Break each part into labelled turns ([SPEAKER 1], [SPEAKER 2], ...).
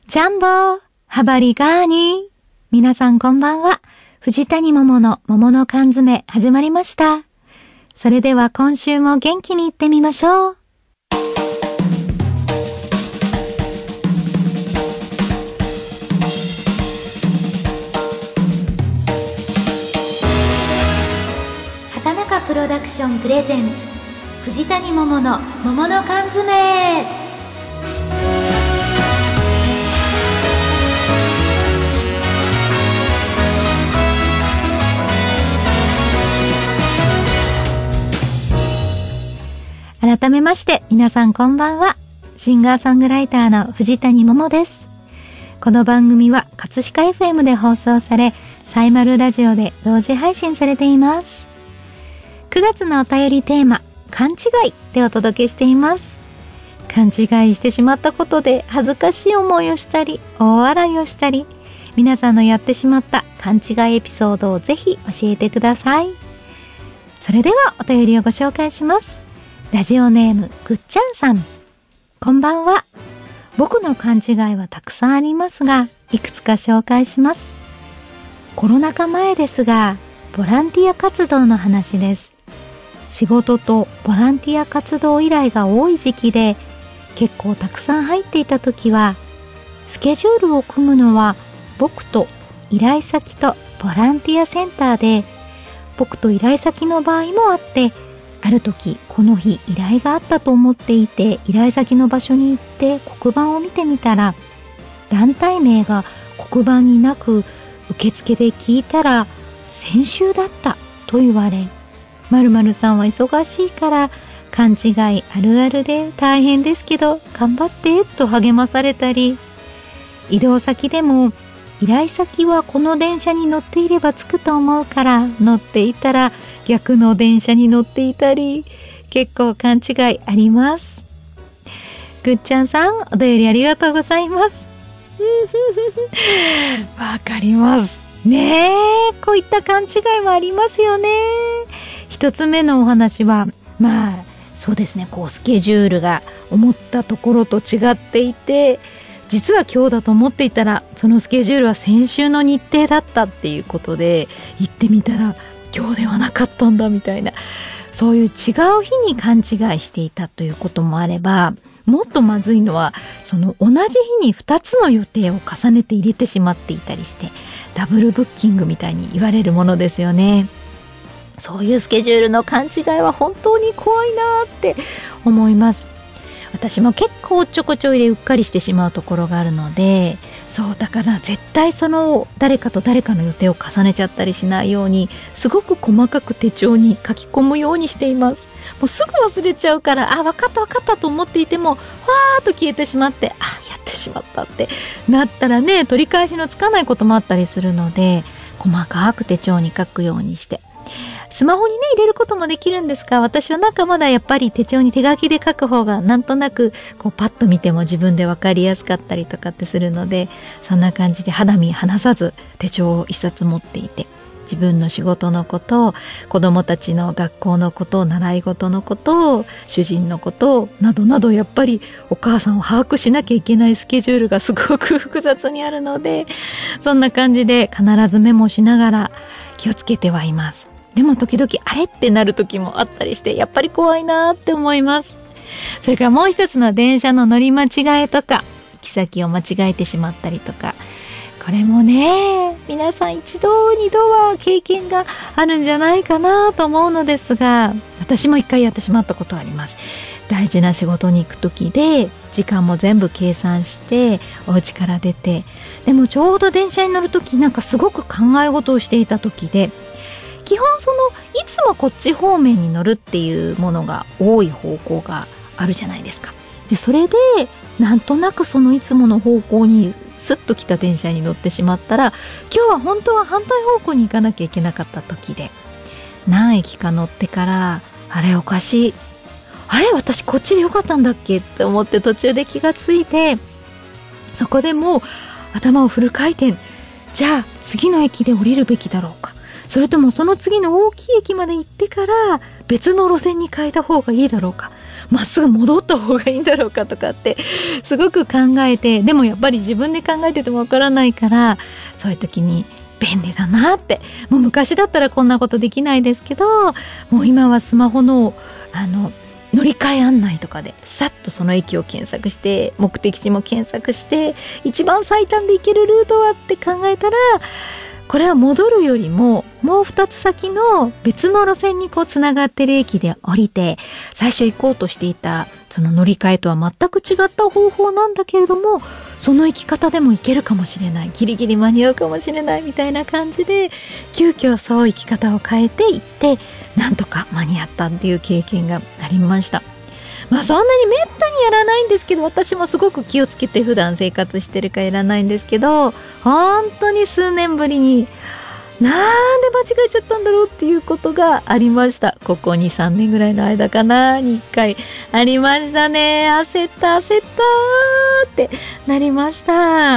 [SPEAKER 1] ジャンボハバリガーニ。皆さんこんばんは。藤谷桃の桃の缶詰始まりました。それでは今週も元気にいってみましょう。畑中プロダクションプレゼンツ藤谷桃の桃の缶詰。改めまして皆さんこんばんは。シンガーソングライターの藤谷桃です。この番組は葛飾 FM で放送され、サイマルラジオで同時配信されています。9月のお便りテーマ、勘違いでお届けしています。勘違いしてしまったことで恥ずかしい思いをしたり、大笑いをしたり、皆さんのやってしまった勘違いエピソードをぜひ教えてください。それではお便りをご紹介します。ラジオネームぐっちゃんさん、こんばんは。僕の勘違いはたくさんありますが、いくつか紹介します。コロナ禍前ですが、ボランティア活動の話です。仕事とボランティア活動依頼が多い時期で、結構たくさん入っていた時は、スケジュールを組むのは僕と依頼先とボランティアセンターで、僕と依頼先の場合もあって、ある時この日依頼があったと思っていて、依頼先の場所に行って黒板を見てみたら、団体名が黒板になく、受付で聞いたら先週だったと言われ、〇〇さんは忙しいから勘違いあるあるで大変ですけど頑張ってと励まされたり、移動先でも依頼先はこの電車に乗っていれば着くと思うから乗っていたら逆の電車に乗っていたり、結構勘違いあります。ぐっちゃんさん、お便りありがとうございます。わかりますねえ、こういった勘違いもありますよね。一つ目のお話は、そうですね、こうスケジュールが思ったところと違っていて、実は今日だと思っていたら、そのスケジュールは先週の日程だったっていうことで、行ってみたら今日ではなかったんだみたいな、そういう違う日に勘違いしていたということもあれば、もっとまずいのは、その同じ日に2つの予定を重ねて入れてしまっていたりして、ダブルブッキングみたいに言われるものですよね。そういうスケジュールの勘違いは本当に怖いなって思います。私も結構ちょこちょいでうっかりしてしまうところがあるので、そうだから絶対その誰かと誰かの予定を重ねちゃったりしないように、すごく細かく手帳に書き込むようにしています。もうすぐ忘れちゃうから、分かったと思っていても、わーっと消えてしまって、やってしまったってなったらね、取り返しのつかないこともあったりするので、細かく手帳に書くようにして、スマホにね入れることもできるんですが、私はまだやっぱり手帳に手書きで書く方がなんとなくこうパッと見ても自分で分かりやすかったりとかってするので、そんな感じで肌身離さず手帳を一冊持っていて、自分の仕事のことを、子供たちの学校のことを、習い事のことを、主人のことをなどなど、やっぱりお母さんを把握しなきゃいけないスケジュールがすごく複雑にあるので、そんな感じで必ずメモしながら気をつけてはいます。でも時々あれってなる時もあったりして、やっぱり怖いなって思います。それからもう一つの電車の乗り間違えとか、行き先を間違えてしまったりとか、これもね、皆さん一度二度は経験があるんじゃないかなと思うのですが、私も一回やってしまったことはあります。大事な仕事に行く時で時間も全部計算してお家から出て、でもちょうど電車に乗る時すごく考え事をしていた時で、基本いつもこっち方面に乗るっていうものが多い方向があるじゃないですか。でそれでなんとなくそのいつもの方向にスッと来た電車に乗ってしまったら、今日は本当は反対方向に行かなきゃいけなかった時で、何駅か乗ってから、あれおかしい、あれ私こっちでよかったんだっけって思って途中で気がついて、そこでもう頭をフル回転、じゃあ次の駅で降りるべきだろうか、それともその次の大きい駅まで行ってから別の路線に変えた方がいいだろうか、 まっすぐ戻った方がいいんだろうかとかってすごく考えて、でもやっぱり自分で考えててもわからないから、そういう時に便利だなって。もう昔だったらこんなことできないですけど、もう今はスマホの乗り換え案内とかでさっとその駅を検索して、目的地も検索して、一番最短で行けるルートはって考えたら、これは戻るよりももう2つ先の別の路線にこうつながってる駅で降りて、最初行こうとしていたその乗り換えとは全く違った方法なんだけれども、その行き方でも行けるかもしれない、ギリギリ間に合うかもしれないみたいな感じで、急遽そう行き方を変えて行って、なんとか間に合ったっていう経験がありました。まあそんなにめったにやらないんですけど、私もすごく気をつけて普段生活してるからやらないんですけど、本当に数年ぶりになんで間違えちゃったんだろうっていうことがありました。ここ 2,3 年ぐらいの間かなに1回ありましたね。焦ったってなりました。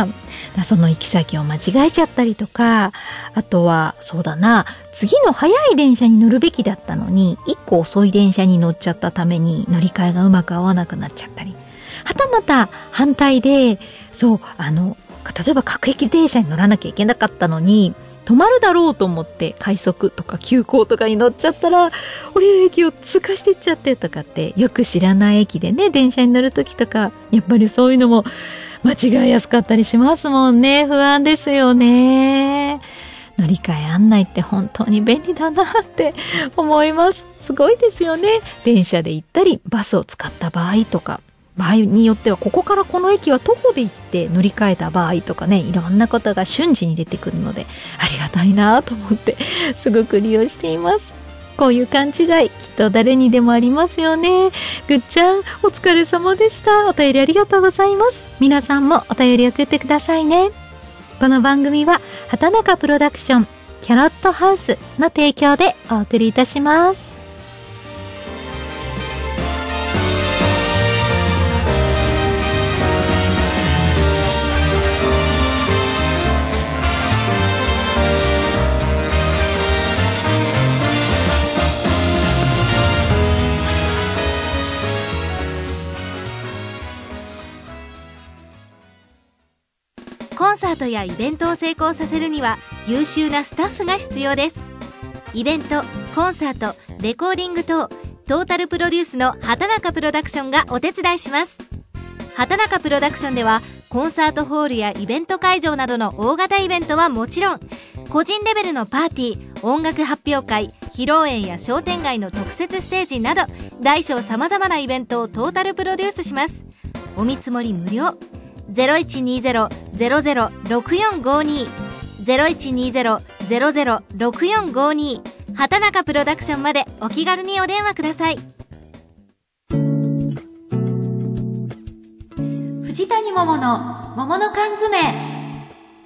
[SPEAKER 1] その行き先を間違えちゃったりとか、あとはそうだな、次の早い電車に乗るべきだったのに1個遅い電車に乗っちゃったために乗り換えがうまく合わなくなっちゃったり、はたまた反対で、そう例えば各駅電車に乗らなきゃいけなかったのに、止まるだろうと思って快速とか急行とかに乗っちゃったら、降りる駅を通過していっちゃってとかって、よく知らない駅でね、電車に乗るときとか、やっぱりそういうのも間違いやすかったりしますもんね。不安ですよね。乗り換え案内って本当に便利だなって思います。すごいですよね。電車で行ったりバスを使った場合とか、場合によってはここからこの駅は徒歩で行って乗り換えた場合とかね、いろんなことが瞬時に出てくるのでありがたいなと思ってすごく利用しています。こういう勘違いきっと誰にでもありますよね。ぐっちゃんお疲れ様でした。お便りありがとうございます。皆さんもお便り送ってくださいね。この番組は畑中プロダクションキャロットハウスの提供でお送りいたします。
[SPEAKER 2] コンサートやイベントを成功させるには優秀なスタッフが必要です。イベント、コンサート、レコーディング等トータルプロデュースの畑中プロダクションがお手伝いします。畑中プロダクションではコンサートホールやイベント会場などの大型イベントはもちろん、個人レベルのパーティー、音楽発表会、披露宴や商店街の特設ステージなど大小様々なイベントをトータルプロデュースします。お見積もり無料。0120-006452 0120-006452 畑中プロダクションまでお気軽にお電話ください。藤谷桃の桃の缶詰。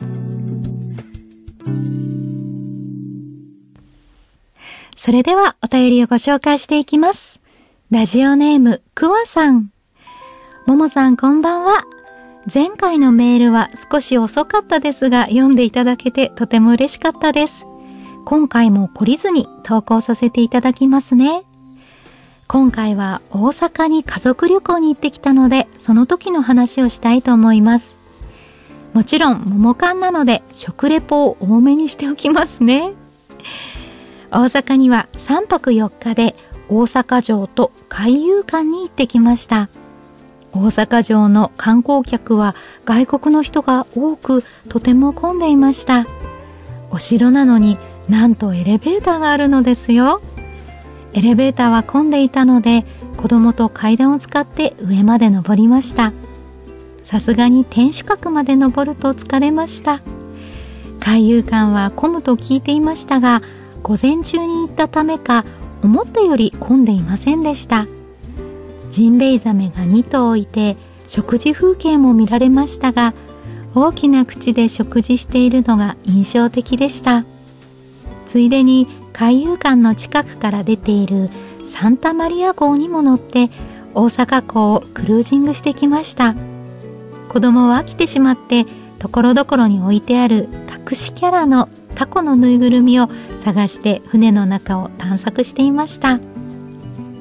[SPEAKER 1] それではお便りをご紹介していきます。ラジオネームくわさん。ももさんこんばんは。前回のメールは少し遅かったですが読んでいただけてとても嬉しかったです。今回も懲りずに投稿させていただきますね。今回は大阪に家族旅行に行ってきたので、その時の話をしたいと思います。もちろん桃缶なので食レポを多めにしておきますね。大阪には3泊4日で大阪城と海遊館に行ってきました。大阪城の観光客は外国の人が多く、とても混んでいました。お城なのになんとエレベーターがあるのですよ。エレベーターは混んでいたので子供と階段を使って上まで登りました。さすがに天守閣まで登ると疲れました。海遊館は混むと聞いていましたが、午前中に行ったためか思ったより混んでいませんでした。ジンベエザメが2頭いて食事風景も見られましたが、大きな口で食事しているのが印象的でした。ついでに海遊館の近くから出ているサンタマリア号にも乗って大阪港をクルージングしてきました。子供は飽きてしまってところどころに置いてある隠しキャラのタコのぬいぐるみを探して船の中を探索していました。こ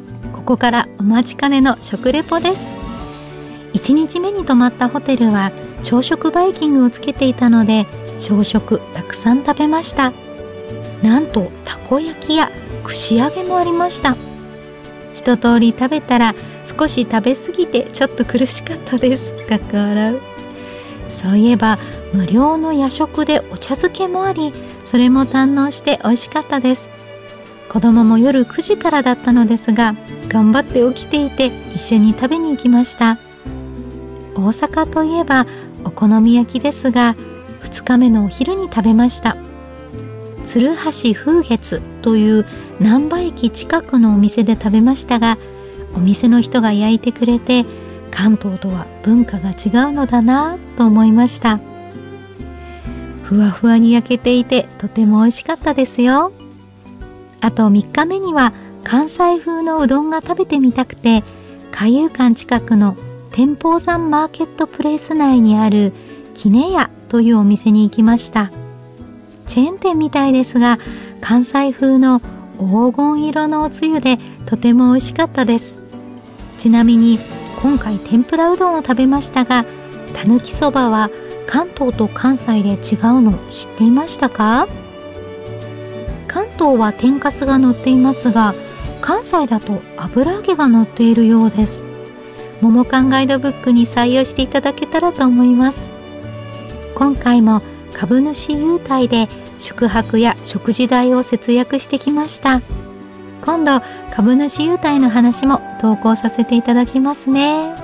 [SPEAKER 1] こからお待ちかねの食レポです。1日目に泊まったホテルは朝食バイキングをつけていたので、朝食たくさん食べました。なんとたこ焼きや串揚げもありました。一通り食べたら少し食べ過ぎてちょっと苦しかったです。かっこ笑う。そういえば無料の夜食でお茶漬けもあり、それも堪能して美味しかったです。子供も夜9時からだったのですが、頑張って起きていて一緒に食べに行きました。大阪といえばお好み焼きですが、2日目のお昼に食べました。鶴橋風月という難波駅近くのお店で食べましたが、お店の人が焼いてくれて、関東とは文化が違うのだなと思いました。ふわふわに焼けていてとても美味しかったですよ。あと3日目には関西風のうどんが食べてみたくて、海遊館近くの天保山マーケットプレイス内にあるきねやというお店に行きました。チェーン店みたいですが、関西風の黄金色のおつゆでとても美味しかったです。ちなみに今回天ぷらうどんを食べましたが、たぬきそばは関東と関西で違うの知っていましたか？関東は天かすが乗っていますが、関西だと油揚げが乗っているようです。桃缶ガイドブックに採用していただけたらと思います。今回も株主優待で宿泊や食事代を節約してきました。今度株主優待の話も投稿させていただきますね。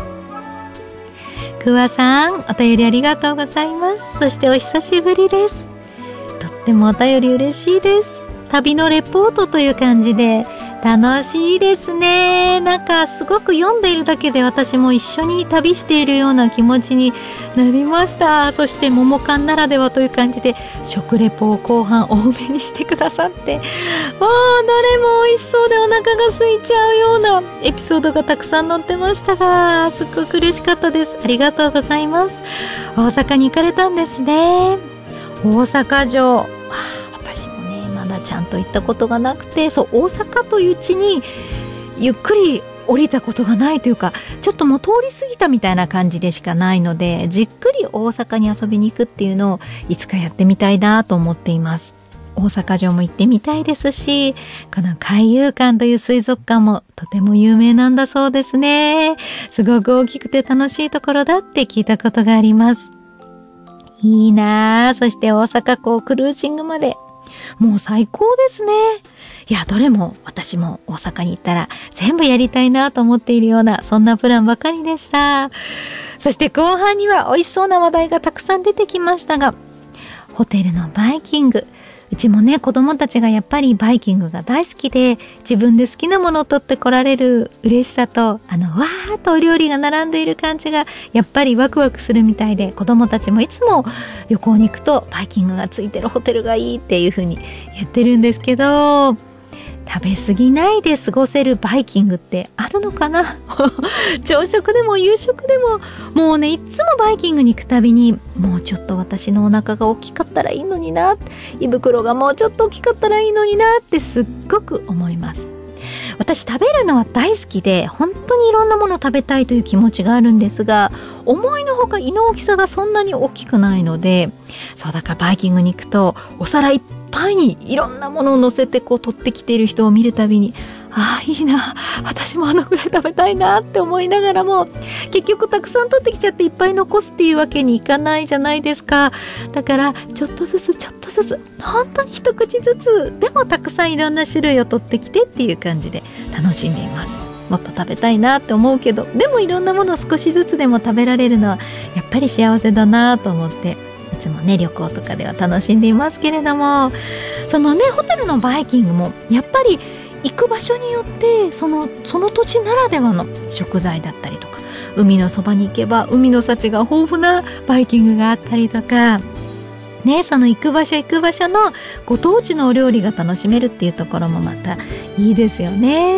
[SPEAKER 1] くわさん、お便りありがとうございます。そしてお久しぶりです。とってもお便り嬉しいです。旅のレポートという感じで楽しいですね。なんかすごく読んでいるだけで私も一緒に旅しているような気持ちになりました。そして桃缶ならではという感じで食レポを後半多めにしてくださって、どれも美味しそうでお腹が空いちゃうようなエピソードがたくさん載ってましたが、すっごく嬉しかったです。ありがとうございます。大阪に行かれたんですね。大阪城、私もねまだちゃんと行ったことがなくて、そう大阪という地にゆっくり降りたことがないというか、ちょっともう通り過ぎたみたいな感じでしかないので、じっくり大阪に遊びに行くっていうのをいつかやってみたいなと思っています。大阪城も行ってみたいですし、この海遊館という水族館もとても有名なんだそうですね。すごく大きくて楽しいところだって聞いたことがあります。いいなぁ。そして大阪港クルージングまでもう最高ですね。いや、どれも私も大阪に行ったら全部やりたいなと思っているような、そんなプランばかりでした。そして後半には美味しそうな話題がたくさん出てきましたが、ホテルのバイキング、うちもね子供たちがやっぱりバイキングが大好きで、自分で好きなものを取ってこられる嬉しさと、わーっとお料理が並んでいる感じがやっぱりワクワクするみたいで、子供たちもいつも旅行に行くとバイキングがついてるホテルがいいっていう風に言ってるんですけど、食べ過ぎないで過ごせるバイキングってあるのかな朝食でも夕食でも、もうねいつもバイキングに行くたびに、もうちょっと私のお腹が大きかったらいいのにな、胃袋がもうちょっと大きかったらいいのになってすっごく思います。私食べるのは大好きで、本当にいろんなもの食べたいという気持ちがあるんですが、思いのほか胃の大きさがそんなに大きくないので、そうだからバイキングに行くとお皿いっぱいにいろんなものを乗せてこう取ってきている人を見るたびに、いいな、私もあのぐらい食べたいなって思いながらも、結局たくさん取ってきちゃっていっぱい残すっていうわけにいかないじゃないですか。だからちょっとずつ本当に一口ずつでもたくさんいろんな種類を取ってきてっていう感じで楽しんでいます。もっと食べたいなって思うけど、でもいろんなものを少しずつでも食べられるのはやっぱり幸せだなと思って、いつもね旅行とかでは楽しんでいますけれども、そのねホテルのバイキングもやっぱり行く場所によってその土地ならではの食材だったりとか、海のそばに行けば海の幸が豊富なバイキングがあったりとかね、その行く場所のご当地のお料理が楽しめるっていうところもまたいいですよね。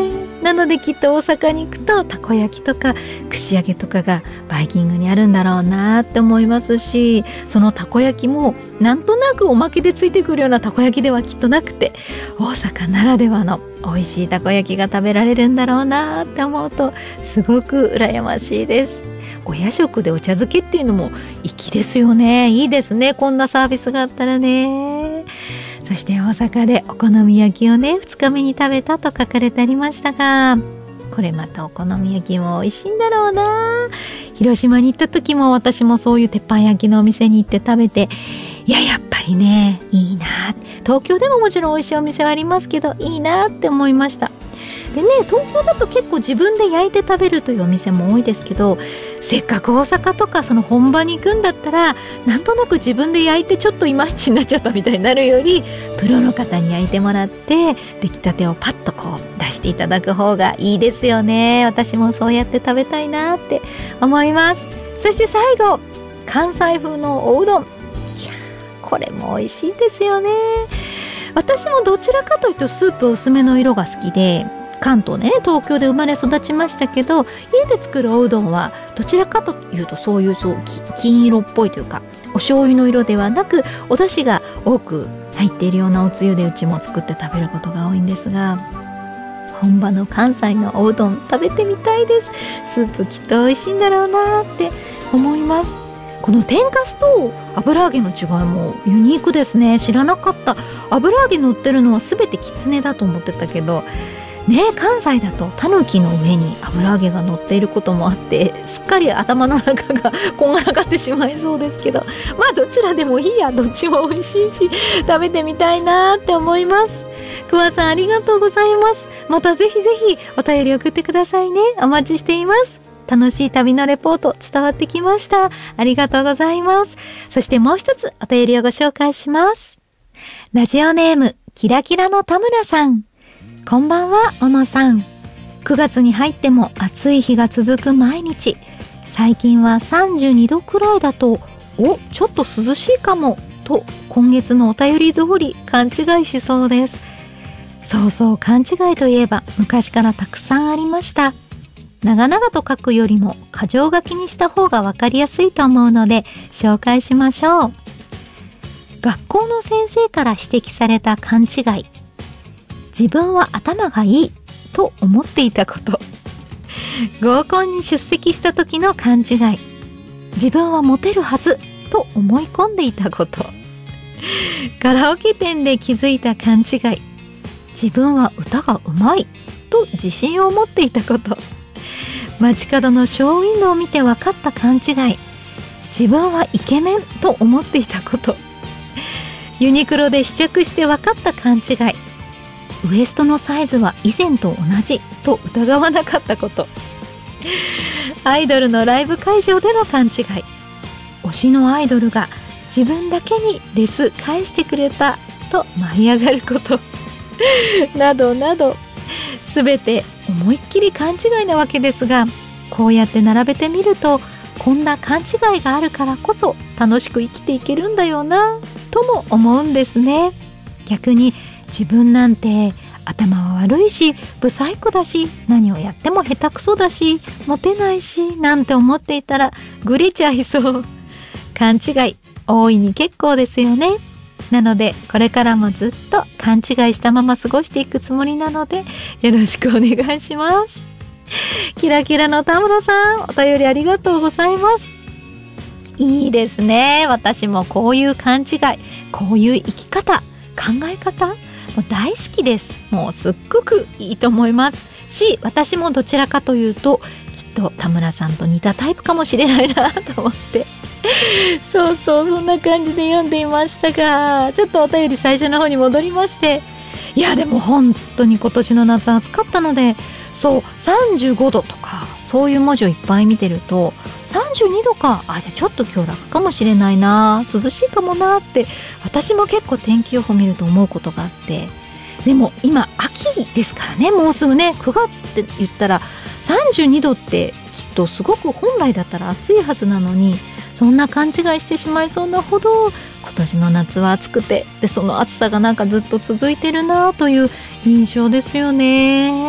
[SPEAKER 1] なのできっと大阪に行くとたこ焼きとか串揚げとかがバイキングにあるんだろうなって思いますし、そのたこ焼きもなんとなくおまけでついてくるようなたこ焼きではきっとなくて、大阪ならではの美味しいたこ焼きが食べられるんだろうなって思うとすごく羨ましいです。お夜食でお茶漬けっていうのも粋ですよね。いいですね、こんなサービスがあったらね。そして大阪でお好み焼きをね2日目に食べたと書かれてありましたが、これまたお好み焼きも美味しいんだろうな。広島に行った時も私もそういう鉄板焼きのお店に行って食べて、やっぱりねいいな。東京でももちろん美味しいお店はありますけどいいなって思いました。でね、東京だと結構自分で焼いて食べるというお店も多いですけど、せっかく大阪とかその本場に行くんだったらなんとなく自分で焼いてちょっといまいちになっちゃったみたいになるより、プロの方に焼いてもらって出来たてをパッとこう出していただく方がいいですよね。私もそうやって食べたいなって思います。そして最後、関西風のおうどん。これも美味しいですよね。私もどちらかというとスープ薄めの色が好きで、関東ね、東京で生まれ育ちましたけど、家で作るおうどんはどちらかというとそういう金色っぽいというかお醤油の色ではなく、お出汁が多く入っているようなおつゆでうちも作って食べることが多いんですが、本場の関西のおうどん食べてみたいです。スープきっと美味しいんだろうなって思います。この天かすと油揚げの違いもユニークですね。知らなかった。油揚げ乗ってるのは全てきつねだと思ってたけどね、関西だとタヌキの上に油揚げが乗っていることもあって、すっかり頭の中がこんがらがってしまいそうですけど、まあどちらでもいいや、どっちも美味しいし食べてみたいなって思います。桑さんありがとうございます。またぜひぜひお便り送ってくださいね。お待ちしています。楽しい旅のレポート伝わってきました。ありがとうございます。そしてもう一つお便りをご紹介します。ラジオネームキラキラの田村さん、こんばんは小野さん。9月に入っても暑い日が続く毎日。最近は32度くらいだとちょっと涼しいかもと今月のお便り通り勘違いしそうです。そうそう、勘違いといえば昔からたくさんありました。長々と書くよりも箇条書きにした方がわかりやすいと思うので紹介しましょう。学校の先生から指摘された勘違い。自分は頭がいいと思っていたこと。合コンに出席した時の勘違い。自分はモテるはずと思い込んでいたこと。カラオケ店で気づいた勘違い。自分は歌がうまいと自信を持っていたこと。街角のショーウィンドウを見て分かった勘違い。自分はイケメンと思っていたこと。ユニクロで試着して分かった勘違い。ウエストのサイズは以前と同じと疑わなかったこと。アイドルのライブ会場での勘違い。推しのアイドルが自分だけにレス返してくれたと舞い上がることなどなど、すべて思いっきり勘違いなわけですが、こうやって並べてみるとこんな勘違いがあるからこそ楽しく生きていけるんだよなとも思うんですね。逆に自分なんて頭は悪いし不細工だし何をやっても下手くそだしモテないしなんて思っていたらグレちゃいそう。勘違い大いに結構ですよね。なのでこれからもずっと勘違いしたまま過ごしていくつもりなのでよろしくお願いします。キラキラの田村さん、お便りありがとうございます。いいですね。私もこういう勘違い、こういう生き方、考え方もう大好きです。もうすっごくいいと思いますし、私もどちらかというときっと田村さんと似たタイプかもしれないなと思ってそうそう、そんな感じで読んでいましたが、ちょっとお便り最初の方に戻りまして、いやでも本当に今年の夏暑かったので、そう35度とかそういう文字をいっぱい見てると32度か、じゃあちょっと今日楽かもしれないな、涼しいかもなって私も結構天気予報見ると思うことがあって、でも今秋ですからね、もうすぐね9月って言ったら32度ってきっとすごく本来だったら暑いはずなのに、そんな勘違いしてしまいそうなほど今年の夏は暑くて、でその暑さがなんかずっと続いてるなという印象ですよね。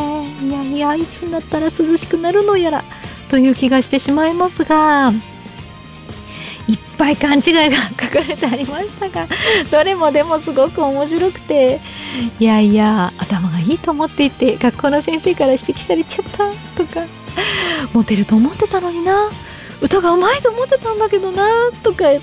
[SPEAKER 1] いやいや、いつになったら涼しくなるのやらという気がしてしまいますが、いっぱい勘違いが書かれてありましたが、どれもでもすごく面白くて、いやいや頭がいいと思っていて学校の先生から指摘されちゃったとか、モテると思ってたのにな、歌が上手いと思ってたんだけどな、とか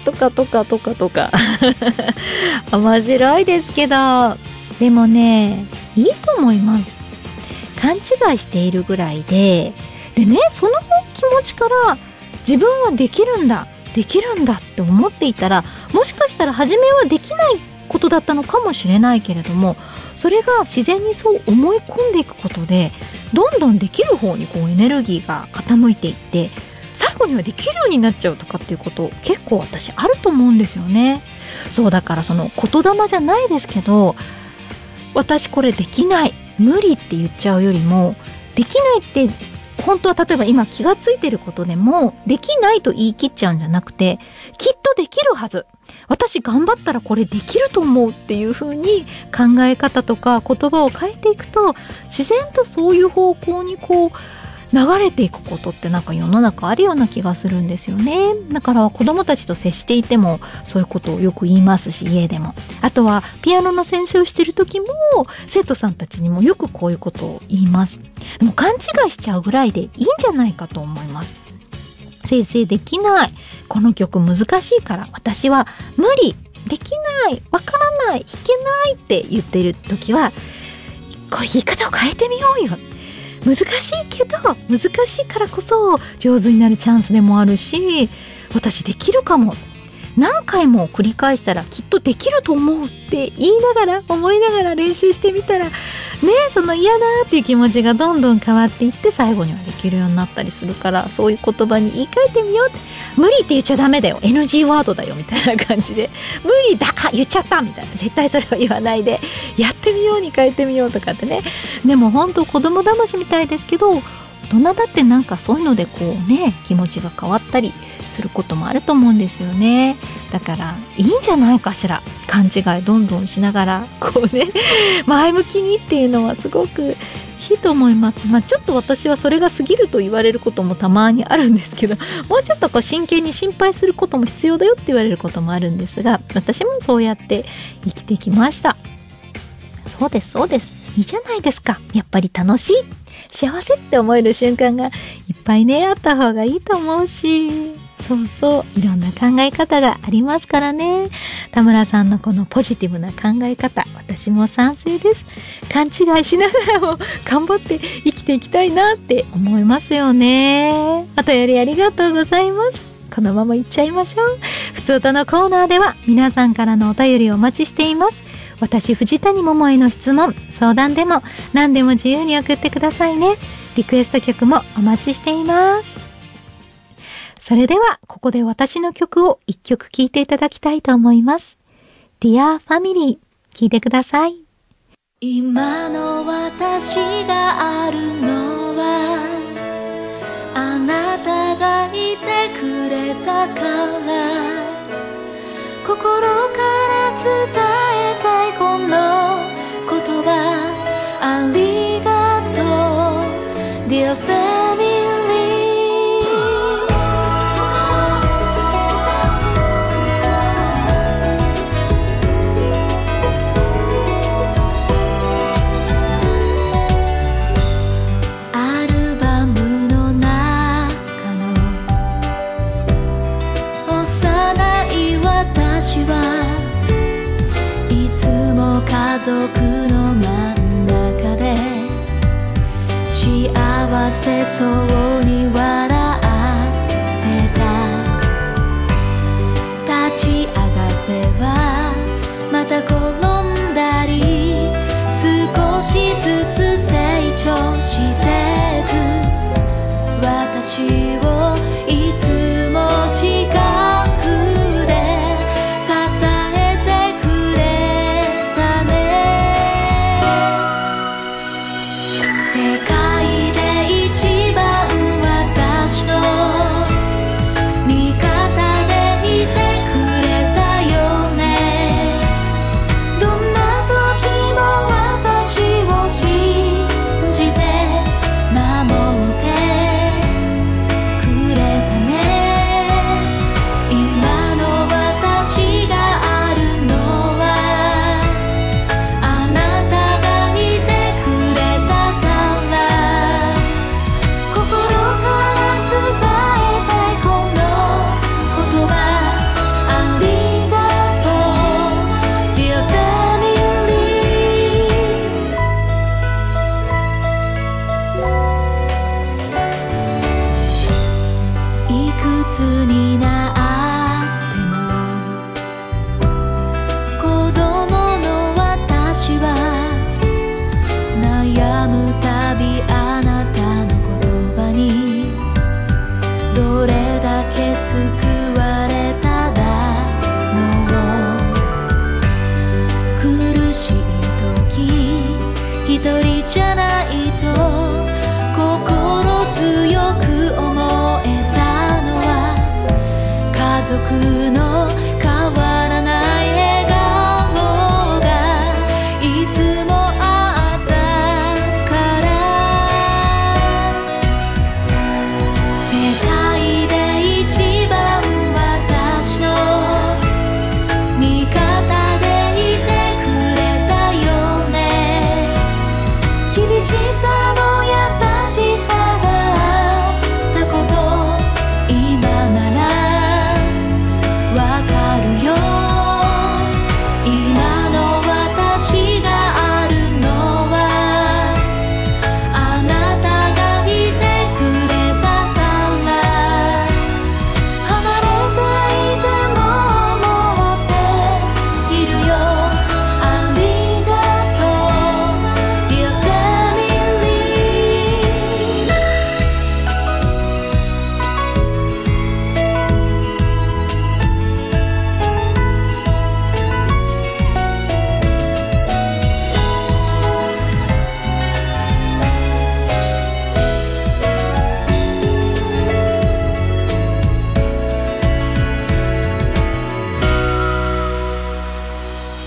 [SPEAKER 1] 面白いですけど、でもね、いいと思います。勘違いしているぐらいでね、その気持ちから自分はできるんだって思っていたら、もしかしたら初めはできないことだったのかもしれないけれども、それが自然にそう思い込んでいくことで、どんどんできる方にこうエネルギーが傾いていって、最後にはできるようになっちゃうとかっていうこと結構私あると思うんですよね。そうだから、その言霊じゃないですけど、私これできない、無理って言っちゃうよりも、できないって本当は例えば今気がついてることでもできないと言い切っちゃうんじゃなくて、きっとできるはず、私頑張ったらこれできると思うっていう風に考え方とか言葉を変えていくと、自然とそういう方向にこう流れていくことってなんか世の中あるような気がするんですよね。だから子供たちと接していてもそういうことをよく言いますし、家でも、あとはピアノの先生をしている時も生徒さんたちにもよくこういうことを言います。でも勘違いしちゃうぐらいでいいんじゃないかと思います。先生できない、この曲難しいから私は無理、できない、わからない、弾けないって言ってる時は、こう言い方を変えてみようよ、難しいけど難しいからこそ上手になるチャンスでもあるし、私できるかも、何回も繰り返したらきっとできると思うって言いながら思いながら練習してみたらね、その嫌だっていう気持ちがどんどん変わっていって、最後にはできるようになったりするから、そういう言葉に言い換えてみようって、無理って言っちゃダメだよ、 NG ワードだよみたいな感じで、無理だ、言っちゃったみたいな、絶対それは言わないでやってみように変えてみようとかってね。でも本当子供騙しみたいですけど、大人だってなんかそういうのでこうね、気持ちが変わったりすることもあると思うんですよね。だからいいんじゃないかしら、勘違いどんどんしながらこうね前向きにっていうのはすごくいいと思います。ちょっと私はそれが過ぎると言われることもたまにあるんですけど、もうちょっとこう真剣に心配することも必要だよって言われることもあるんですが、私もそうやって生きてきました。そうですそうです、いいじゃないですか。やっぱり楽しい、幸せって思える瞬間がいっぱいねあった方がいいと思うし、そうそう、いろんな考え方がありますからね。田村さんのこのポジティブな考え方、私も賛成です。勘違いしながらも頑張って生きていきたいなって思いますよね。お便りありがとうございます。このままいっちゃいましょう。ふつおたのコーナーでは皆さんからのお便りをお待ちしています。私藤谷桃江の質問、相談でも何でも自由に送ってくださいね。リクエスト曲もお待ちしています。それではここで私の曲を一曲聴いていただきたいと思います。 Dear Family、 聴いてください。
[SPEAKER 3] 今の私があるのはあなたがいてくれたから、心から伝えたいこの言葉、ありがとう Dear Family。家族の真ん中で幸せそうに笑ってた。立ち上がってはまた転んだり、少しずつ成長してく私をいつも近くで世界で一番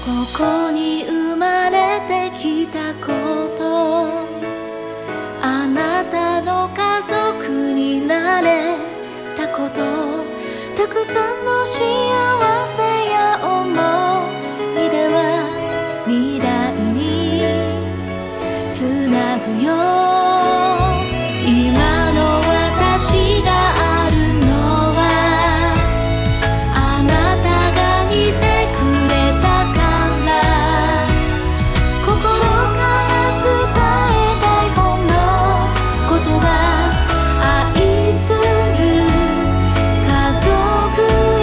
[SPEAKER 3] こに生まれてきたこと、あなたの家族になれたこと、たくさんの幸せや思い出は未来につなぐよ。今の私があるのはあなたがいてくれたから、心から伝えたいほんのことは愛する家族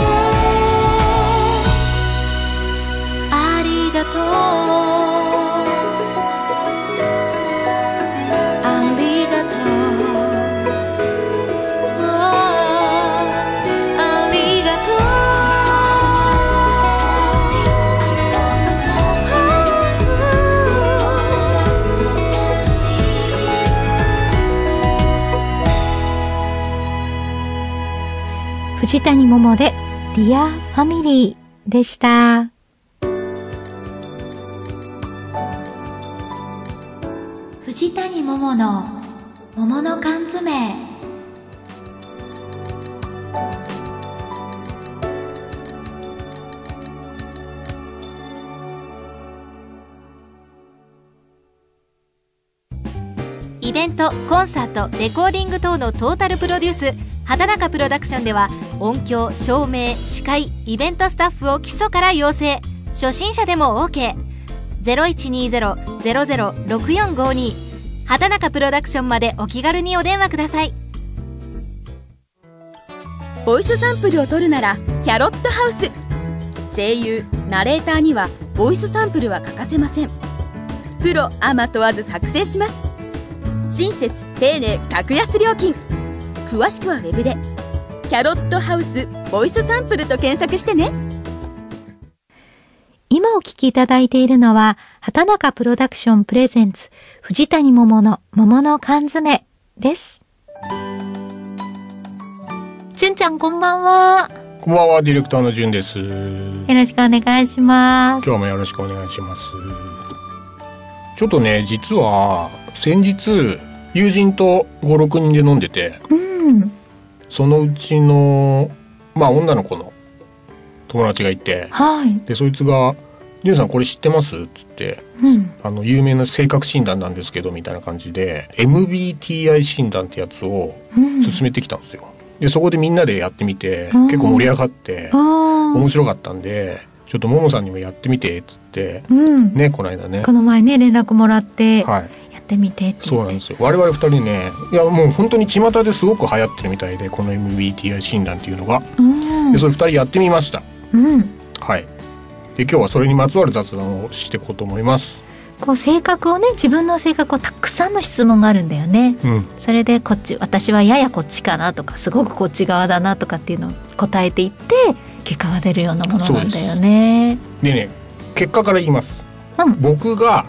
[SPEAKER 3] へありがとう、
[SPEAKER 1] 藤谷桃でディアファミリーでした。
[SPEAKER 3] 藤谷桃の桃の缶詰。
[SPEAKER 2] イベント、コンサート、レコーディング等のトータルプロデュース、畑中プロダクションでは音響、照明、司会、イベントスタッフを基礎から養成。初心者でも OK。 0120-006452 畑中プロダクションまでお気軽にお電話ください。
[SPEAKER 4] ボイスサンプルを取るならキャロットハウス。声優、ナレーターにはボイスサンプルは欠かせません。プロアマ問わず作成します。親切丁寧格安料金。詳しくはウェブでキャロットハウスボイスサンプルと検索してね。
[SPEAKER 1] 今お聞きいただいているのは畑中プロダクションプレゼンツ藤谷桃の桃の缶詰です。じゅんちゃん、こんばんは。
[SPEAKER 5] こんばんは、ディレクターのじゅんです。よ
[SPEAKER 1] ろしくお願いします。
[SPEAKER 5] 今日もよろしくお願いします。ちょっとね、実は先日友人と 5,6 人で飲んでて、そのうちの女の子の友達がいて、でそいつが「じゅんさんこれ知ってます?」って言って、有名な性格診断なんですけどみたいな感じで MBTI 診断ってやつを勧めてきたんですよ。でそこでみんなでやってみて、結構盛り上がって面白かったんで、ちょっとももさんにもやってみてっつって、ね、この間ね、
[SPEAKER 1] この前ね連絡もらって、やってみてって言って。
[SPEAKER 5] そうなんですよ。我々2人ね、いやもう本当に巷ですごく流行ってるみたいで、この MBTI 診断っていうのが、でそれ2人やってみました。はい。で今日はそれにまつわる雑談をしていこうと思います。
[SPEAKER 1] こう性格をね、自分の性格をたくさんの質問があるんだよね、それでこっち、私はややこっちかなとか、すごくこっち側だなとかっていうのを答えていって結果が出るようなものなんだよね。
[SPEAKER 5] でね、結果から言います、僕が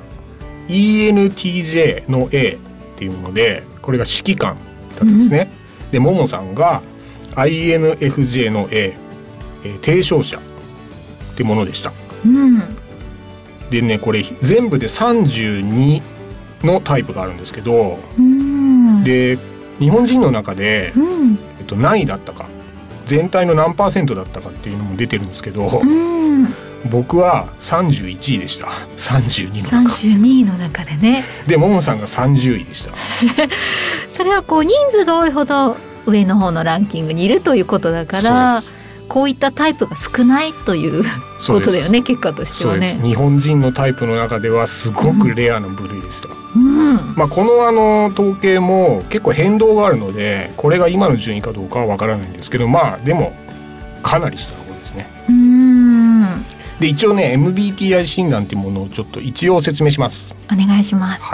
[SPEAKER 5] ENTJ の A っていうので、これが指揮官だったんですね、でももさんが INFJ の A、提唱者ってものでした、でね、これ全部で32のタイプがあるんですけど、で日本人の中で、何位だったか、全体の何%だったかっていうのも出てるんですけど、僕は31位でした。32位の中でね。でももさんが30位でした。
[SPEAKER 1] それはこう人数が多いほど上の方のランキングにいるということだから、こういったタイプが少ないということだよね、結果としてはね。
[SPEAKER 5] 日本人のタイプの中ではすごくレアな部類でした、この統計も結構変動があるので、これが今の順位かどうかはわからないんですけど、でもかなり下の方ですね。で一応ね、 MBTI 診断っていうものをちょっと一応説明します。
[SPEAKER 1] お願いします。
[SPEAKER 5] はい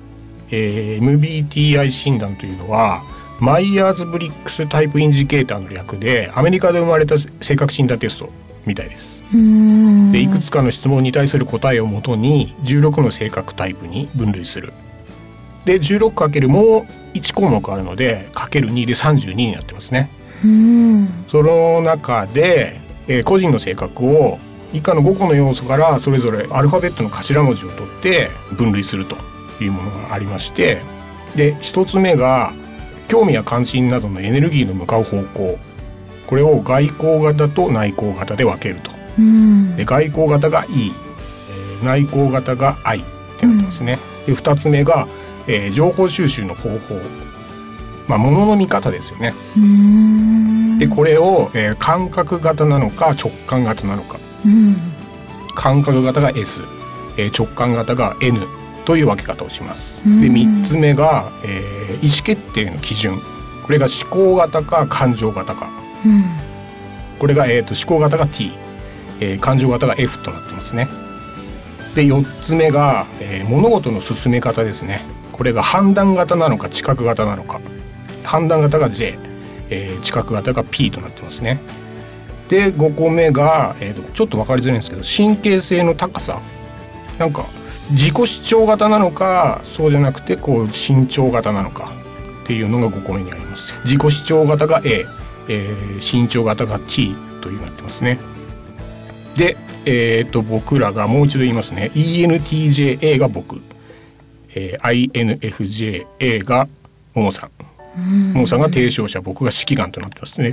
[SPEAKER 5] 、MBTI 診断というのはマイヤーズブリックスタイプインジケーターの略で、アメリカで生まれた性格診断テストみたいです。でいくつかの質問に対する答えをもとに16の性格タイプに分類する。で 16× もう1項目あるので ×2 で32になってますね。その中で、個人の性格を以下の5個の要素からそれぞれアルファベットの頭文字を取って分類するというものがありまして、で1つ目が興味や関心などのエネルギーの向かう方向、これを外向型と内向型で分けると。で外向型が E、内向型が I ってなってますね。で2つ目が、情報収集の方法、物の見方ですよね。でこれを、感覚型なのか直感型なのか、感覚型が S、直感型が N という分け方をします。で3つ目が、意思決定の基準、これが思考型か感情型か、これが、思考型が T、感情型が F となってますね。で4つ目が、物事の進め方ですね。これが判断型なのか知覚型なのか、判断型が J、知覚型が P となってますね。で5個目が、ちょっと分かりづらいんですけど、神経性の高さ、なんか自己主張型なのかそうじゃなくてこう慎重型なのかっていうのが5個目にあります。自己主張型が A、慎重型が T というなってますね。で、僕らがもう一度言いますね。 ENTJA が僕、INFJA がももさん、ももさんが提唱者、僕が指揮官となってますね。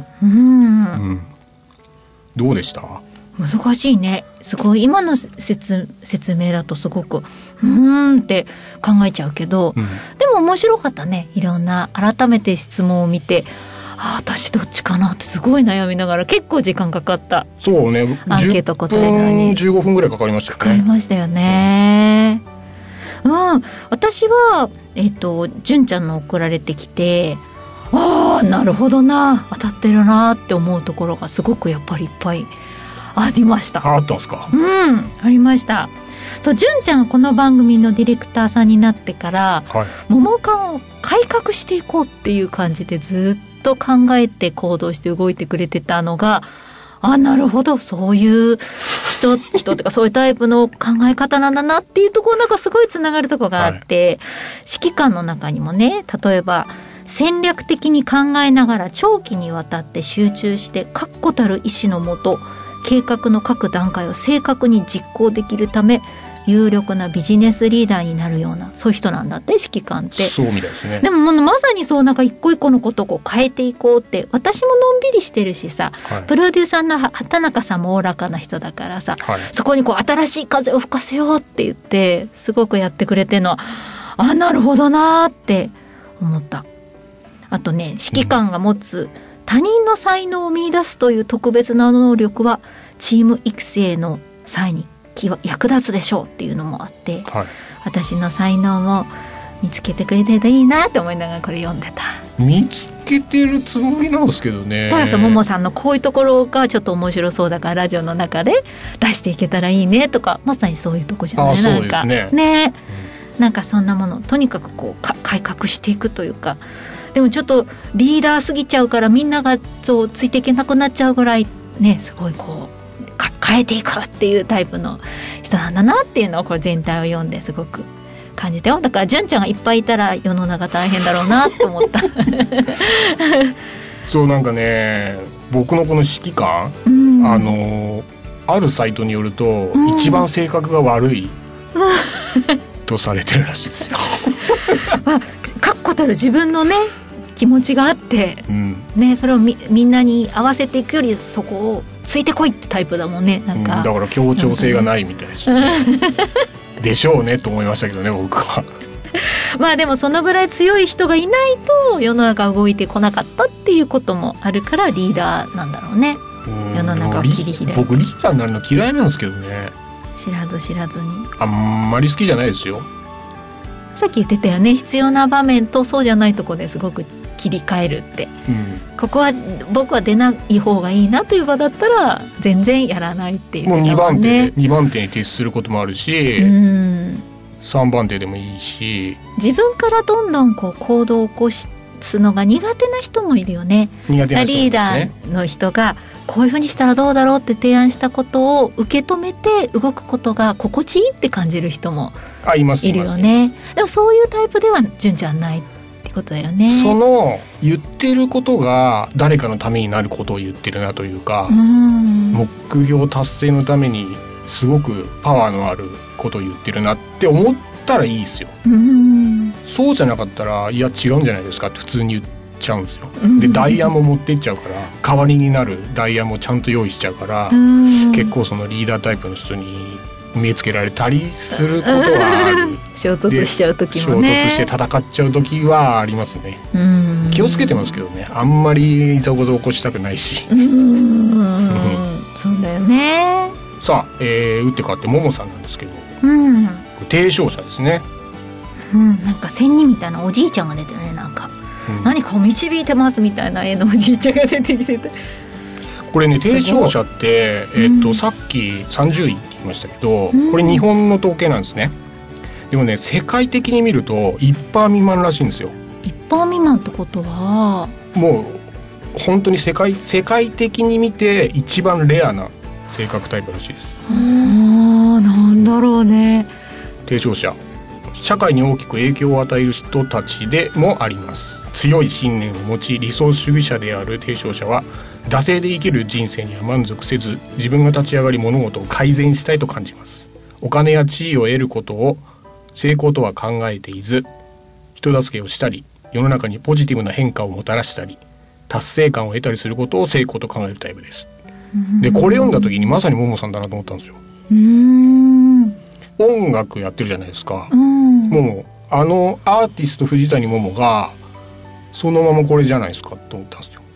[SPEAKER 5] どうでした？
[SPEAKER 1] 難しいね。すごい今の説明だとすごくって考えちゃうけど、でも面白かったね。いろんな改めて質問を見て、私どっちかなってすごい悩みながら結構時間かかった。そうね、アンケート答えるのに
[SPEAKER 5] 15分ぐらいかかりましたよね。
[SPEAKER 1] かかりましたよね。私は純ちゃんの送られてきて、なるほどな、当たってるなって思うところがすごくやっぱりいっぱいありました。
[SPEAKER 5] あったんですか？
[SPEAKER 1] ありました。そう、純ちゃんがこの番組のディレクターさんになってから、桃缶を改革していこうっていう感じでずっと考えて行動して動いてくれてたのが、なるほど、そういう人ってかそういうタイプの考え方なんだなっていうところ、なんかすごいつながるところがあって、指揮官の中にもね、例えば戦略的に考えながら長期にわたって集中して確固たる意志のもと計画の各段階を正確に実行できるため有力なビジネスリーダーになるような、そういう人なんだって、指揮官って。
[SPEAKER 5] そうみたいですね。
[SPEAKER 1] でもまさにそう、なんか一個一個のことをこう変えていこうって、私ものんびりしてるしさ、プロデューサーの畑中さんもおおらかな人だからさ、そこにこう新しい風を吹かせようって言ってすごくやってくれてるのは、なるほどなって思った。あとね、指揮官が持つ他人の才能を見出すという特別な能力はチーム育成の際に役立つでしょうっていうのもあって、私の才能も見つけてくれてるといいなって思いながらこれ読んでた。
[SPEAKER 5] 見つけてるつもりなんですけどね。
[SPEAKER 1] だからさ、ももさんのこういうところがちょっと面白そうだからラジオの中で出していけたらいいねとか、まさにそういうとこじゃない？
[SPEAKER 5] そうですね。
[SPEAKER 1] ね、なんかそんなものとにかくこう改革していくというか、でもちょっとリーダーすぎちゃうからみんながそうついていけなくなっちゃうぐらいね、すごいこう変えていくっていうタイプの人なんだなっていうのをこれ全体を読んですごく感じたよ。だから純ちゃんがいっぱいいたら世の中大変だろうなと思った
[SPEAKER 5] そう、なんかね、僕のこの指揮官、あるサイトによると、一番性格が悪いとされてるらしいですよ
[SPEAKER 1] 確固たる自分のね気持ちがあって、ね、それをみんなに合わせていくよりそこをついてこいってタイプだもんね。なんか、
[SPEAKER 5] だから協調性がないみたいですねでしょうねと思いましたけどね、僕は
[SPEAKER 1] でもそのぐらい強い人がいないと世の中動いてこなかったっていうこともあるからリーダーなんだろうね。世の中を切り開いて。
[SPEAKER 5] 僕リーダーになるの嫌いなんですけどね。
[SPEAKER 1] 知らず知らずに。
[SPEAKER 5] あんまり好きじゃないですよ。
[SPEAKER 1] さっき言ってたよね、必要な場面とそうじゃないとこですごく切り替えるって、ここは僕は出ない方がいいなという場だったら全然やらないっていう、ね、
[SPEAKER 5] もう2番手に徹することもあるし、3番手でもいいし、
[SPEAKER 1] 自分からどんどんこう行動を起こすのが苦手な人もいるよね。
[SPEAKER 5] 苦手な人もいますね。
[SPEAKER 1] リーダーの人がこういうふうにしたらどうだろうって提案したことを受け止めて動くことが心地いいって感じる人もいるよね。でもそういうタイプでは純ちゃんないってことだよね。
[SPEAKER 5] その言ってることが誰かのためになることを言ってるなというか、目標達成のためにすごくパワーのあることを言ってるなって思ったらいいですよ。そうじゃなかったらいや違うんじゃないですかって普通に言っちゃうんですよ。でダイヤも持ってっちゃうから、代わりになるダイヤもちゃんと用意しちゃうから、結構そのリーダータイプの人に目つけられたりすることはある。
[SPEAKER 1] 衝突しちゃう時もね、
[SPEAKER 5] 衝突して戦っちゃう時はありますね。気をつけてますけどね、あんまりいざこざ起こしたくないし。
[SPEAKER 1] そうだよね。
[SPEAKER 5] さあ、打って変わってももさんなんですけど、提唱者ですね。
[SPEAKER 1] なんか仙人みたいなおじいちゃんが出てるね。なんか、何かを導いてますみたいな絵のおじいちゃんが出てきてて、
[SPEAKER 5] これね提唱者って、さっき30位って言いましたけど、これ日本の統計なんですね。でもね世界的に見ると 1% 未満らしいんですよ。
[SPEAKER 1] 1% 未満ってことは
[SPEAKER 5] もう本当に世界的に見て一番レアな性格タイプらしいです。
[SPEAKER 1] なんだろうね。
[SPEAKER 5] 提唱者、社会に大きく影響を与える人たちでもあります。強い信念を持ち理想主義者である提唱者は惰性で生きる人生には満足せず、自分が立ち上がり物事を改善したいと感じます。お金や地位を得ることを成功とは考えていず、人助けをしたり世の中にポジティブな変化をもたらしたり達成感を得たりすることを成功と考えるタイプです。でこれ読んだ時にまさにももさんだなと思ったんですよ。音楽やってるじゃないですか。ももアーティスト藤谷ももがそのままこれじゃないですかと思ったんですよ。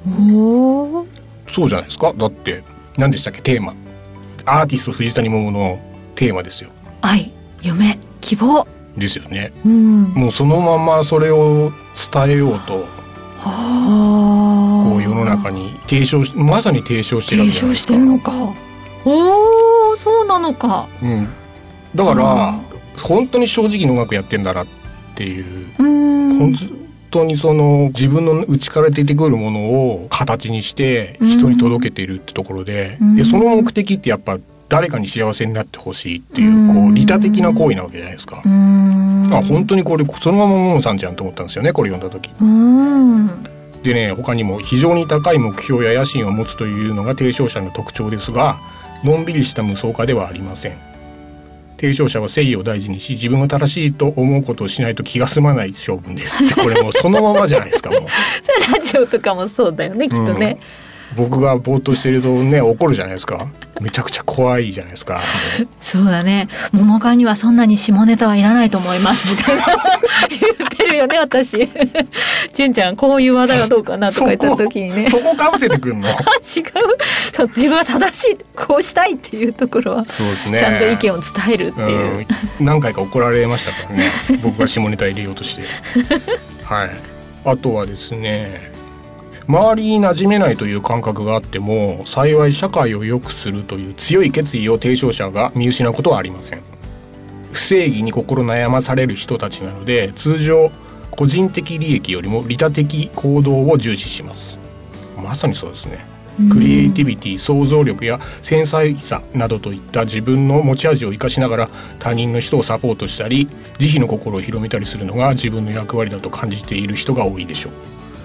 [SPEAKER 5] そうじゃないですか。だって何でしたっけテーマ、アーティスト藤谷もものテーマですよ。
[SPEAKER 1] 愛、夢、希望
[SPEAKER 5] ですよね。もうそのままそれを伝えようとこう世の中にまさに提唱してるわけじゃないですか。
[SPEAKER 1] 提唱してるのか。そうなのか。
[SPEAKER 5] だから本当に正直に音楽やってんだなっていう、本当にその自分の内から出てくるものを形にして人に届けているってところで、その目的ってやっぱ誰かに幸せになってほしいっていう、こう利他的な行為なわけじゃないですか。本当にこれそのままももさんじゃんと思ったんですよね、これ読んだ時。でね、他にも非常に高い目標や野心を持つというのが提唱者の特徴ですが、のんびりした無双家ではありません。提唱者は正義を大事にし、自分が正しいと思うことをしないと気が済まない性分ですって、これもうそのままじゃないですか。もう
[SPEAKER 1] それラジオとかもそうだよね、きっとね。
[SPEAKER 5] 僕がぼーっとしてるとね怒るじゃないですか。めちゃくちゃ怖いじゃないですか。
[SPEAKER 1] そうだね。桃川にはそんなに下ネタはいらないと思いますみたいな言ってるよね、私。純ちゃんこういう話題はどうかなとか言った時にね、
[SPEAKER 5] そこかぶせてくんの違う。
[SPEAKER 1] そう、自分は正しい、こうしたいっていうところは
[SPEAKER 5] そうですね、
[SPEAKER 1] ちゃんと意見を伝えるっていう、
[SPEAKER 5] 何回か怒られましたからね僕が下ネタ入れようとしてはい。あとはですね、周りに馴染めないという感覚があっても幸い社会を良くするという強い決意を提唱者が見失うことはありません。不正義に心悩まされる人たちなので、通常個人的利益よりも利他的行動を重視します。まさにそうですね。クリエイティビティ、想像力や繊細さなどといった自分の持ち味を生かしながら他人の人をサポートしたり慈悲の心を広めたりするのが自分の役割だと感じている人が多いでしょう。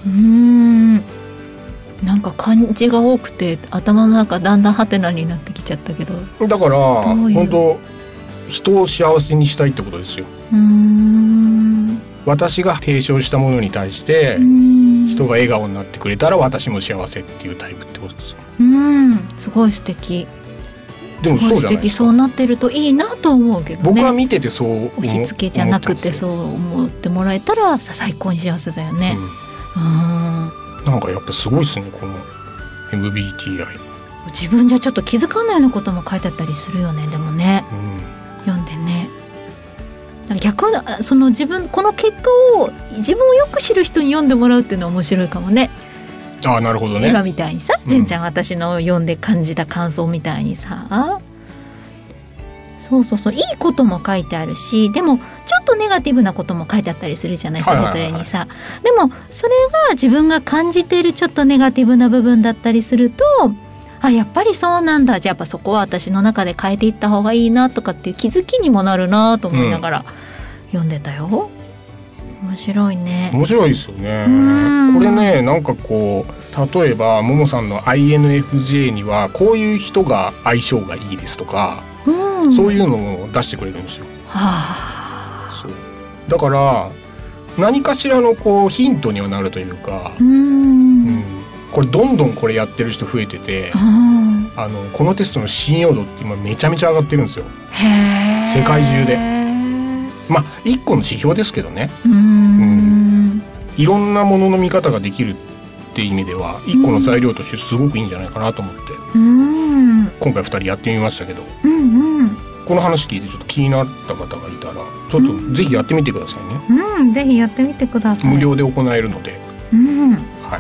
[SPEAKER 1] なんか漢字が多くて頭の中だんだんハテナになってきちゃったけど、
[SPEAKER 5] だから本当人を幸せにしたいってことですよ。私が提唱したものに対して人が笑顔になってくれたら私も幸せっていうタイプってことですよ。
[SPEAKER 1] すごい素敵。
[SPEAKER 5] でもそうじゃないですか。
[SPEAKER 1] そうなってるといいなと思うけどね。
[SPEAKER 5] 僕は見ててそう
[SPEAKER 1] 押し付けじゃなくてそう思ってもらえたら最高に幸せだよね。
[SPEAKER 5] なんかやっぱすごいですね、この MBTI。
[SPEAKER 1] 自分じゃちょっと気づかないようなことも書いてあったりするよね。でもね、読んでね、逆にそのこの結果を自分をよく知る人に読んでもらうっていうのは面白いかもね。
[SPEAKER 5] なるほどね。
[SPEAKER 1] 今みたいにさ、純ちゃん私の読んで感じた感想みたいにさ、そういいことも書いてあるし、でもちょっとネガティブなことも書いてあったりするじゃない、それぞれにさ。でもそれが自分が感じているちょっとネガティブな部分だったりすると、やっぱりそうなんだ、じゃあやっぱそこは私の中で変えていった方がいいなとかっていう気づきにもなるなと思いながら読んでたよ。面面白いね。
[SPEAKER 5] 面白いですよね。
[SPEAKER 1] うん
[SPEAKER 5] これね、なんかこう例えばももさんの INFJ にはこういう人が相性がいいですとか、
[SPEAKER 1] うん、
[SPEAKER 5] そういうのを出してくれるんですよ。
[SPEAKER 1] はあ、
[SPEAKER 5] そうだから何かしらのこうヒントにはなるというか、これどんどんこれやってる人増えてて、このテストの信用度って今めちゃめちゃ上がってるんですよ。
[SPEAKER 1] へー、
[SPEAKER 5] 世界中で。まあ一個の指標ですけどね。いろんなものの見方ができるっていう意味では一個の材料としてすごくいいんじゃないかなと思って、今回2人やってみましたけど、この話聞いてちょっと気になった方がいたらちょっとぜひやってみてくださいね。
[SPEAKER 1] ぜひやってみてください。
[SPEAKER 5] 無料で行えるので、はい、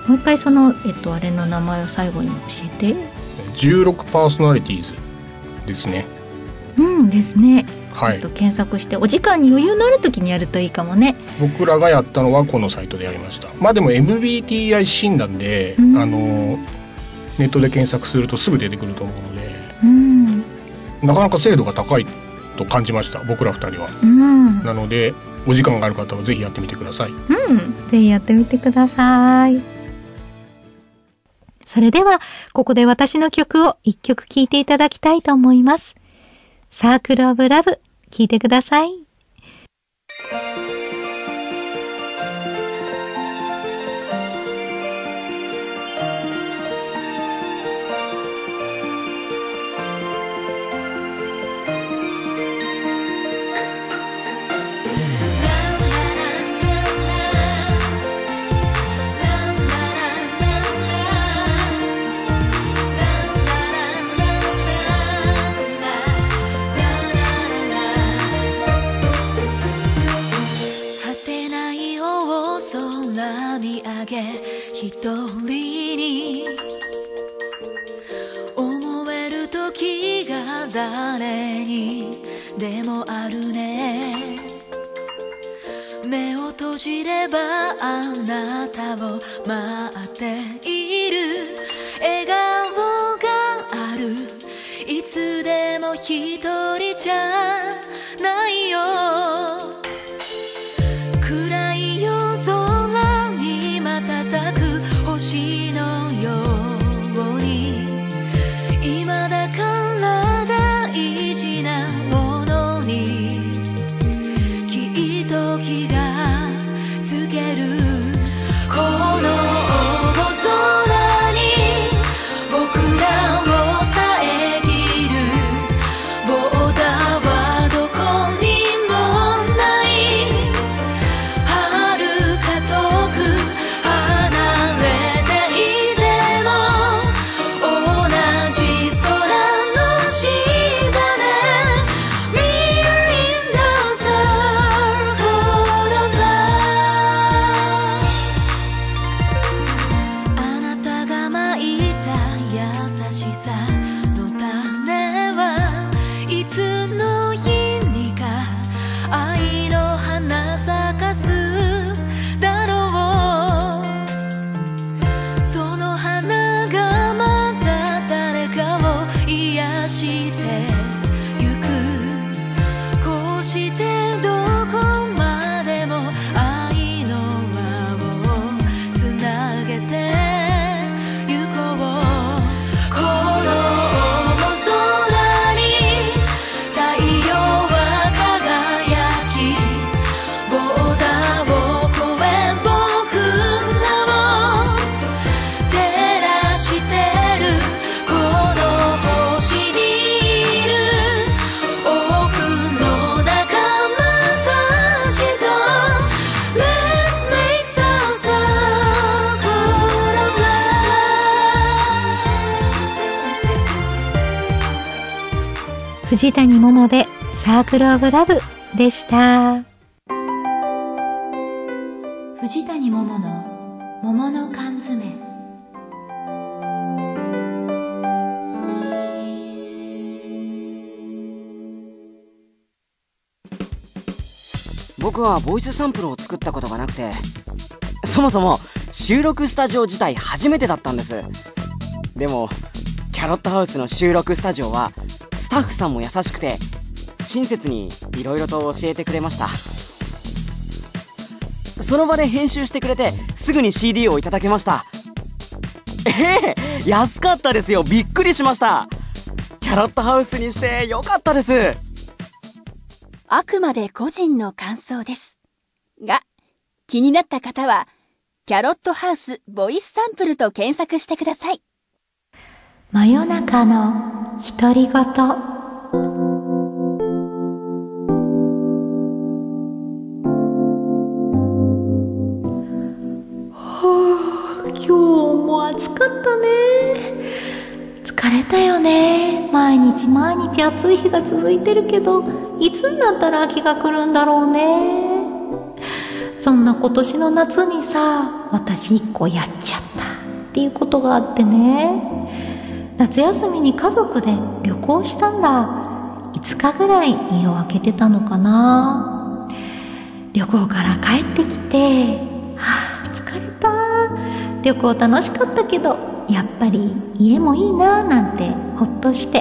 [SPEAKER 1] もう一回その、あれの名前を最後に教えて。
[SPEAKER 5] 16パーソナリティーズですね。
[SPEAKER 1] ですね。
[SPEAKER 5] はい、
[SPEAKER 1] 検索してお時間に余裕のある時にやるといいかもね。
[SPEAKER 5] 僕らがやったのはこのサイトでやりました。まあでも MBTI 診断で、ネットで検索するとすぐ出てくると思うので、なかなか精度が高いと感じました、僕ら2人は。なのでお時間がある方はぜひやってみてください。
[SPEAKER 1] ぜひやってみてください。それではここで私の曲を1曲聴いていただきたいと思います。サークルオブラブ、聴いてください。
[SPEAKER 3] 一人に思える時が誰にでもあるね。目を閉じればあなたを待っている。笑顔がある。いつでも一人じゃないよ。暗い夜空に瞬く星のように、今だから大事なものにきっと気がつける。この大空に僕らを遮るボーダーはどこにもない。遥か遠く離れていても同じ空の下で We're in the circle of love。 あなたがまいた優しさの種はいつの日にか愛の花咲かすだろう。その花がまた誰かを癒してゆく。こうしてどこまでも愛の輪をつなげてゆこう。この大空に太陽は輝き、ボーダーを越え僕らを照らしてる。この星にいる多くの仲間たちと Let's make the circle of love。
[SPEAKER 1] 藤谷桃でサークルオブラブでした。
[SPEAKER 3] 藤谷桃の桃の缶詰。
[SPEAKER 6] 僕はボイスサンプルを作ったことがなくて、そもそも収録スタジオ自体初めてだったんです。でもキャロットハウスの収録スタジオはスタッフさんも優しくて親切にいろいろと教えてくれました。 その場で編集してくれてすぐに CD をいただけました。安かったですよ。びっくりしました。キャロットハウスにしてよかったです。
[SPEAKER 4] あくまで個人の感想ですが、気になった方はキャロットハウスボイスサンプルと検索してください。
[SPEAKER 1] 真夜中の独り言。今日も暑かったね。疲れたよね。毎日暑い日が続いてるけど、いつになったら秋が来るんだろうね。そんな今年の夏にさ、私一個やっちゃったっていうことがあってね。夏休みに家族で旅行したんだ。5日ぐらい家を空けてたのかな。旅行から帰ってきて、疲れた。旅行楽しかったけど、やっぱり家もいいななんてほっとして、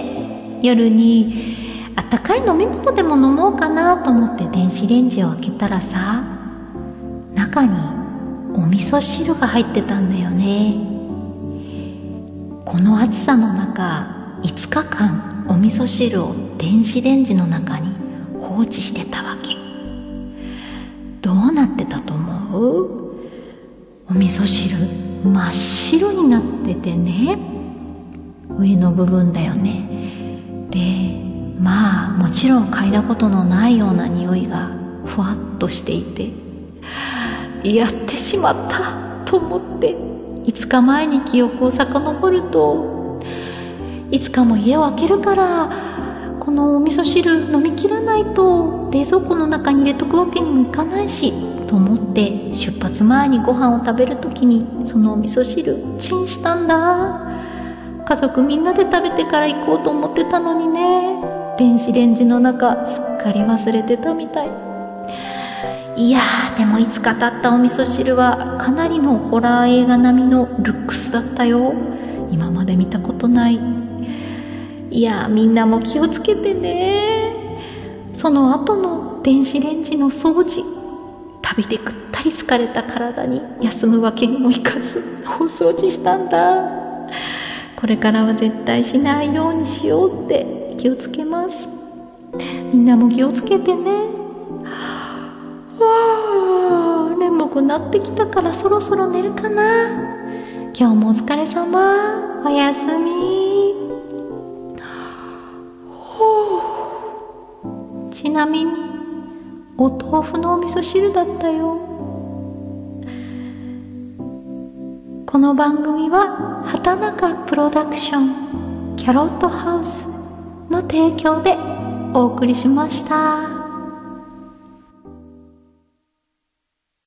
[SPEAKER 1] 夜にあったかい飲み物でも飲もうかなと思って電子レンジを開けたらさ、中にお味噌汁が入ってたんだよね。この暑さの中、5日間お味噌汁を電子レンジの中に放置してたわけ。どうなってたと思う？お味噌汁真っ白になっててね、上の部分だよね。で、もちろん嗅いだことのないような匂いがふわっとしていて、やってしまったと思って5日前に記憶を遡ると、いつかも家を開けるからこのお味噌汁飲み切らないと冷蔵庫の中に入れとくわけにもいかないしと思って、出発前にご飯を食べるときにそのお味噌汁チンしたんだ。家族みんなで食べてから行こうと思ってたのにね、電子レンジの中すっかり忘れてたみたい。いやー、でも5日経ったお味噌汁はかなりのホラー映画並みのルックスだったよ。今まで見たことない。いやー、みんなも気をつけてね。その後の電子レンジの掃除、旅でぐったり疲れた体に休むわけにもいかず大掃除したんだ。これからは絶対しないようにしようって気をつけます。みんなも気をつけてね。眠くなってきたからそろそろ寝るかな。今日もお疲れ様。おやすみ。ちなみにお豆腐のお味噌汁だったよ。この番組は畑中プロダクションキャロットハウスの提供でお送りしました。